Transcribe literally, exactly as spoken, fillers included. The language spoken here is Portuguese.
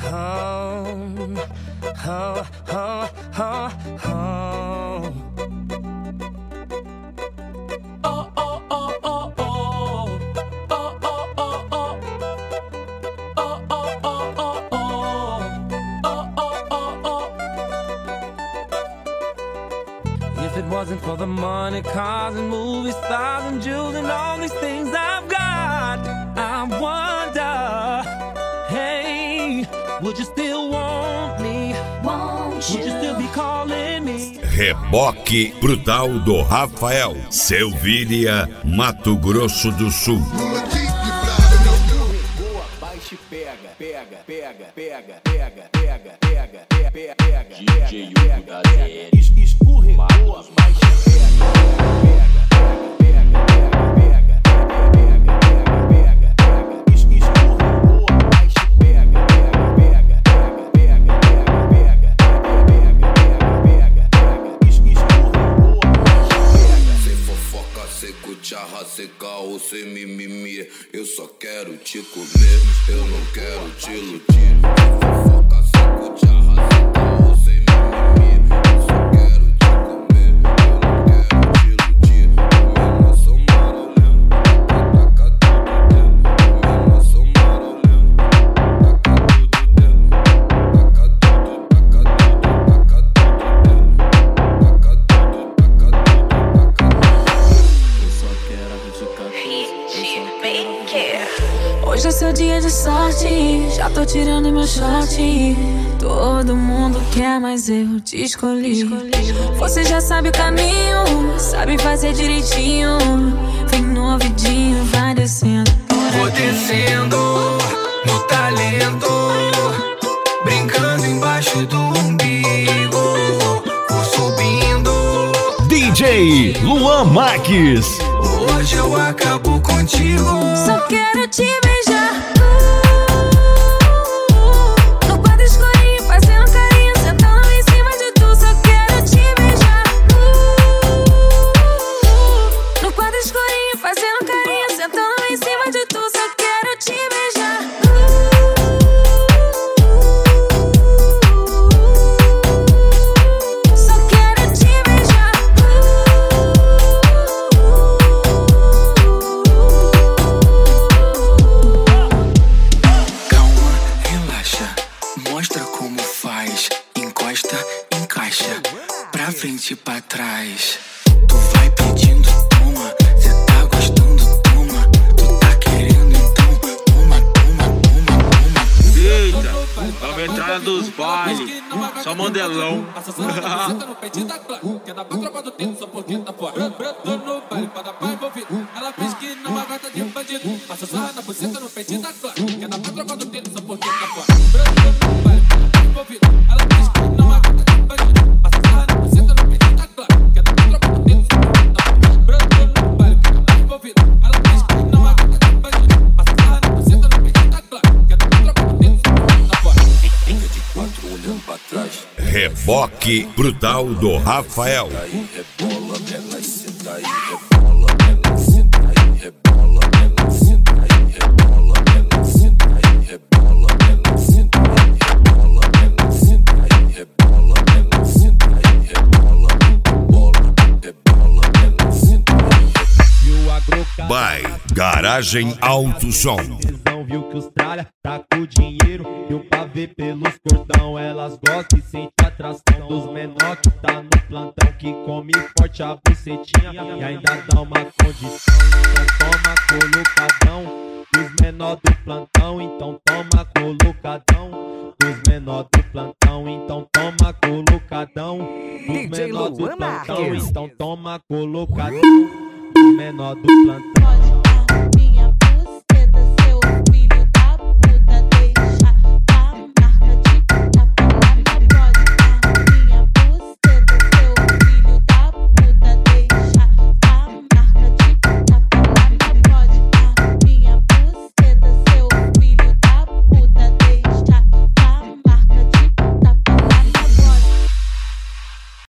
home, home, home, home, home. Oh, oh, oh, oh, oh. Oh, oh, oh, oh. Oh, oh, oh, oh, oh. Oh, oh, oh, oh. If it wasn't for the money, cars and movie stars and jewels and all these things I've got, I wonder, hey, would you still want me? Won't you? Would you still be calling me? Reboque Brutal do Rafael, Selvíria, Mato Grosso do Sul. Baixe, pega, pega, pega, pega, pega, pega, pega, pega, pega, D J Hugo da Z L. Escorregou, baixe, pega, pega, pega, pega, pega, pega, pega, pega, escorregou, baixe, pega, pega, pega, pega, pega, pega, pega, escorregou, baixe, pega. Cê fofoca, cê cucharra, cê caô, cê mimimi. Eu só quero te comer, eu não quero te iludir. Cê fofoca, cê cucharra, cê caô, cê mimimi. Eu só quero te comer, eu não quero te iludir. Menina, sou marolhando, taca tudo dentro. Menina, sou marolhando, taca tudo dentro. Taca tudo, taca tudo, taca tudo dentro. Taca tudo, taca tudo, taca tudo. Eu só quero te Hoje é seu dia de sorte, já tô tirando meu short. Todo mundo quer, mas eu te escolhi. Você já sabe o caminho, sabe fazer direitinho. Vem no ouvidinho, vai descendo. Vou descendo no talento, brincando embaixo do umbigo. Vou subindo, D J Luan Marques. hoje eu acabo contigo. Só quero te beijar no quarto escurinho, fazendo carinho, sentando em cima de tu. Só quero te beijar no quarto escurinho, fazendo carinho, sentando em cima de tu. Só quero te beijar. Só quero te beijar. Calma, relaxa, mostra como faz. Encosta, encaixa, pra frente e pra trás. Tu vai pedindo, toma, cê tá gostando, toma. Tu tá querendo, então, toma, toma, toma, toma. Eita, nova entrada dos bailes, só modelão. Senta no peitinho da clã, que é da tropa do tempo, só porque tá fora. Tô no baile pra dar pai envolvido. Ela fez que não vai gostar de bandido. Passa sarra na buceta no peitinho da clã, que é da tropa do tempo, só porque tá fora. Tô no baile pra dar pai envolvido. Ela fez que não vai gostar de bandido. Passa sarra na buceta no peitinho da clã, que é da tropa do tempo, só porque tá fora. Tô no baile pra dar pai envolvido. Ela fez que não vai gostar de bandido. Passa sarra na buceta no peitinho da clã, que é da tropa do tempo, só porque tá fora. Fica de quatro olhando pra trás. Reboque Brutal do Rafael. Aí rebola, ela senta aí, rebola, ela senta aí, rebola, ela senta aí, rebola, ela senta aí, rebola, ela senta aí, rebola, ela senta aí, rebola, ela senta aí, rebola, rebola, rebola, ela senta aí. By Garagem Alto Som. Visão viu que os tralha tá com dinheiro, deu pra ver pelos cordão. Elas gostam e sente atração dos menor que tá no plantão, que come forte a bucetinha e ainda dá uma condição. Então toma colocadão dos menor do plantão, então toma colocadão dos menor do plantão, então toma colocadão dos menor do plantão, então toma colocadão dos menor do plantão.